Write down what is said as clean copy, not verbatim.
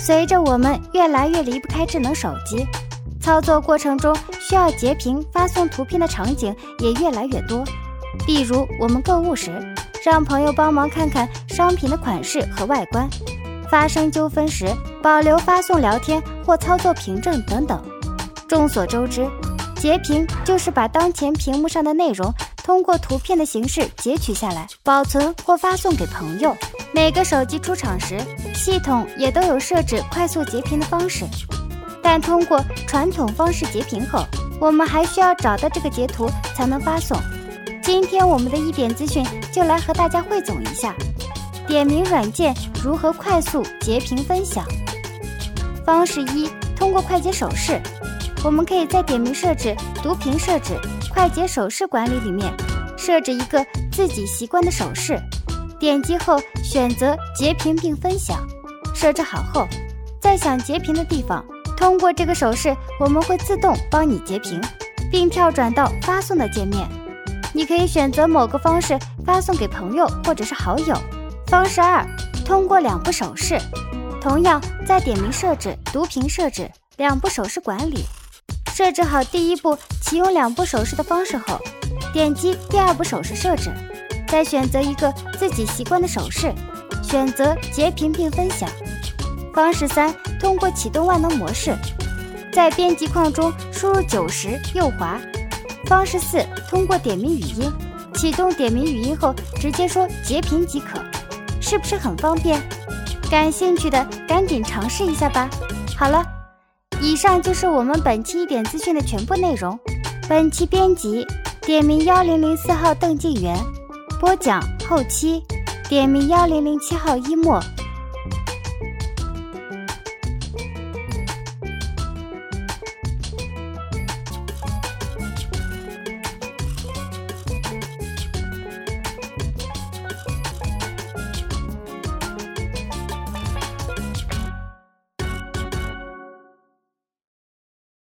随着我们越来越离不开智能手机，操作过程中需要截屏发送图片的场景也越来越多。例如我们购物时，让朋友帮忙看看商品的款式和外观；发生纠纷时，保留发送聊天或操作凭证等等。众所周知，截屏就是把当前屏幕上的内容通过图片的形式截取下来，保存或发送给朋友。每个手机出厂时，系统也都有设置快速截屏的方式，但通过传统方式截屏后，我们还需要找到这个截图才能发送。今天我们的一点资讯就来和大家汇总一下点名软件如何快速截屏分享。方式一，通过快捷手势。我们可以在点名设置、读屏设置、快捷手势管理里面设置一个自己习惯的手势，点击后选择截屏并分享。设置好后，在想截屏的地方，通过这个手势，我们会自动帮你截屏，并跳转到发送的界面。你可以选择某个方式发送给朋友或者是好友。方式二，通过两步手势。同样在点名设置、读屏设置、两步手势管理。设置好第一步启用两步手势的方式后，点击第二步手势设置，再选择一个自己习惯的手势，选择截屏并分享。方式三，通过启动万能模式，在编辑框中输入90右滑。方式四，通过点名语音，启动点名语音后直接说截屏即可，是不是很方便？感兴趣的赶紧尝试一下吧。好了，以上就是我们本期一点资讯的全部内容。本期编辑点名1004号邓静源，播讲后期点名1007号一墨。